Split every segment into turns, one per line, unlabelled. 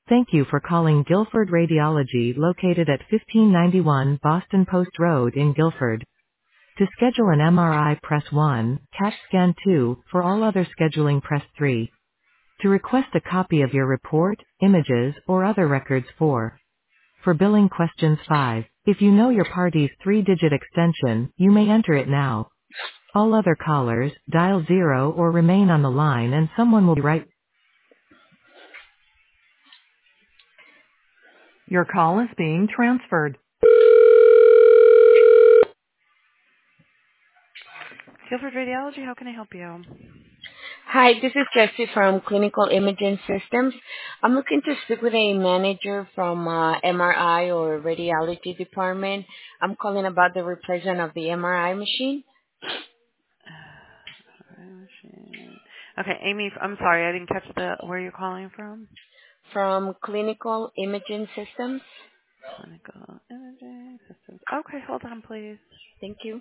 Thank you for calling Guilford Radiology located at 1591 Boston Post Road in Guilford. To schedule an MRI, press 1, CAT scan 2, for all other scheduling press 3. To request a copy of your report, images, or other records 4. For billing questions 5. If you know your party's 3-digit extension, you may enter it now. All other callers, dial 0 or remain on the line and someone will be right. Your call is being transferred. Guilford Radiology, how can I help you?
Hi, this is Jessie from Clinical Imaging Systems. I'm looking to speak with a manager from MRI or radiology department. I'm calling about the replacement of the MRI machine
Okay, Amy, I'm sorry, I didn't catch where you're calling from.
from Clinical Imaging Systems.
Clinical Imaging Systems. Okay, hold on, please.
Thank you.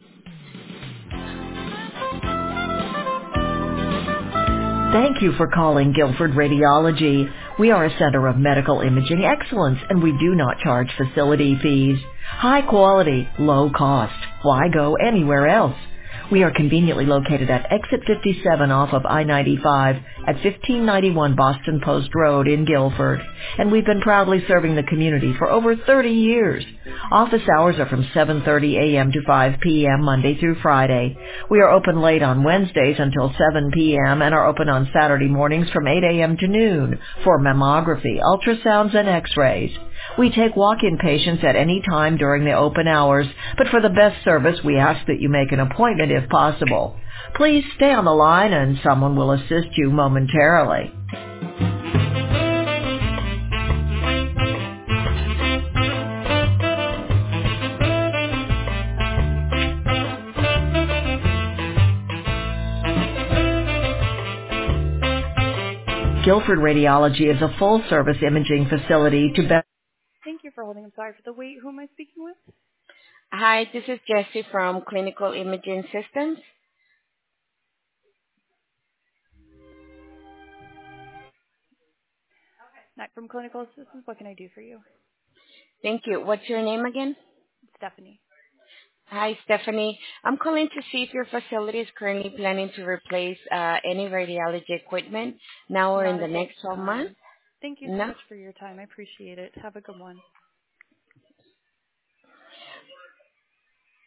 Thank you for calling Guilford Radiology. We are a center of medical imaging excellence and we do not charge facility fees. High quality, low cost. Why go anywhere else? We are conveniently located at exit 57 off of I-95 at 1591 Boston Post Road in Guilford. And we've been proudly serving the community for over 30 years. Office hours are from 7:30 a.m. to 5 p.m. Monday through Friday. We are open late on Wednesdays until 7 p.m. and are open on Saturday mornings from 8 a.m. to noon for mammography, ultrasounds, and x-rays. We take walk-in patients at any time during the open hours, but for the best service, we ask that you make an appointment if possible. Please stay on the line and someone will assist you momentarily. Guilford Radiology is a full-service imaging facility to best. Thank you for holding. I'm sorry for the wait. Who am I speaking with?
Hi, this is Jessie from Clinical Imaging Systems.
Not from Clinical Assistance. What can I do for you?
Thank you. What's your name again?
Stephanie.
Hi, Stephanie. I'm calling to see if your facility is currently planning to replace any radiology equipment now or in
Not
the
at this
next 12 months.
time. Thank you so
No?
much for your time. I appreciate it. Have a good one.